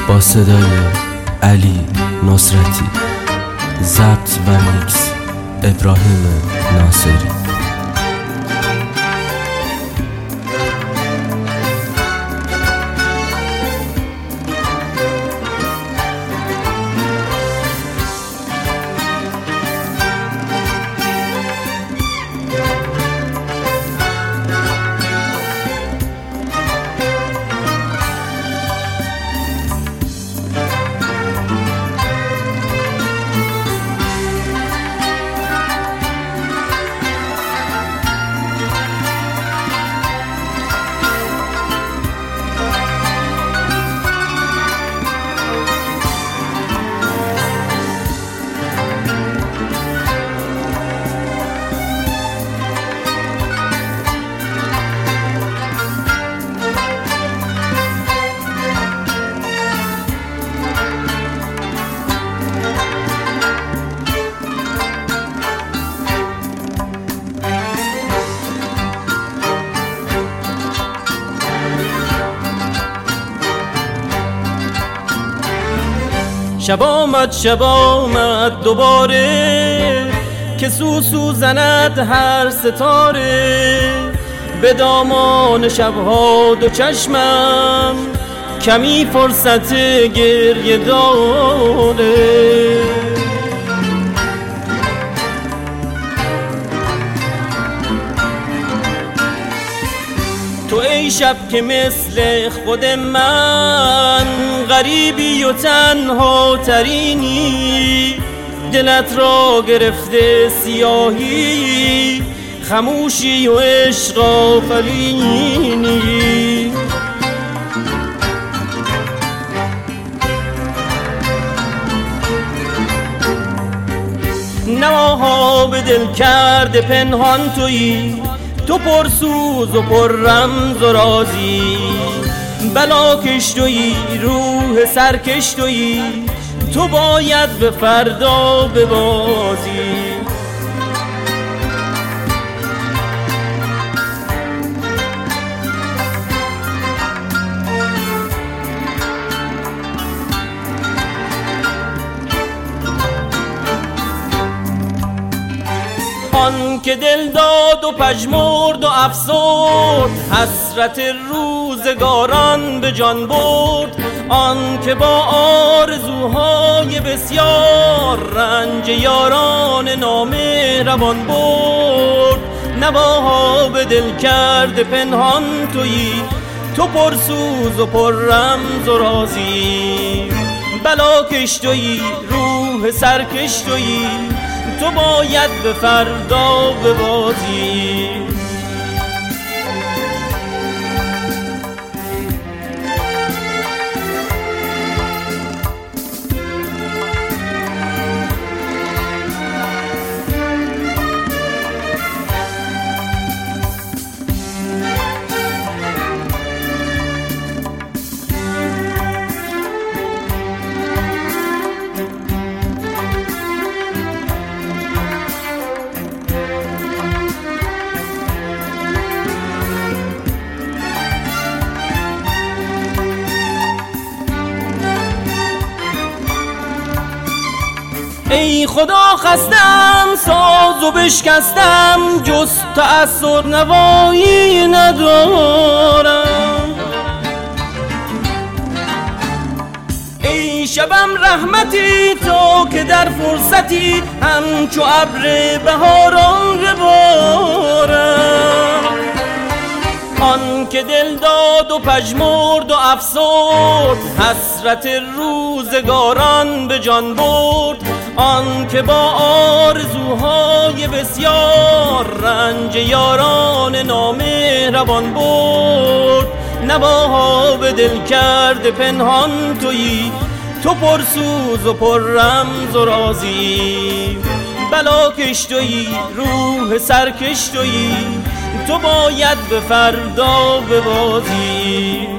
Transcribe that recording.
با صدای علی نصرتی، ضبط و میکس ابراهیم ناصری. شب آمد دوباره که سوسو زند هر ستاره. به دامان شبها دو چشمم کمی فرصت گریه داره. تو ای شب که مثل خود من غریبی و تنها ترینی، دلت را گرفته سیاهی، خموشی و عشق آفرینی. نواها به دل کرده پنهان تویی، تو پرسوز و پر رمز و رازی، بلا کش تویی روح سرکش تویی، تو باید به فردا ببازی. آن که دل داد و پژمرد و افسرد، حسرت روزگاران به جان برد. آن که با آرزوهای بسیار رنج یاران نامهربان برد. نواها به دل کرده پنهان تویی، تو پرسوز و پر رمز و رازی، بلا کش تویی روح سرکش تویی، تو باید به فردا ببازی. ای خدا خستم ساز و بشکستم، جز تأثر نوایی ندارم. ای شبم رحمتی تو که در فرصتی، همچو ابر بهاران ببارم. آن که دل داد و پژمرد و افسرد، حسرت روزگاران به جان برد. آن که با آرزوهای بسیار رنج یاران نامهربان برد. نواها به دل کرده پنهان تویی، تو پرسوز و پر رمز و رازی، بلا کش تویی روح سرکش تویی، تو باید به فردا ببازی.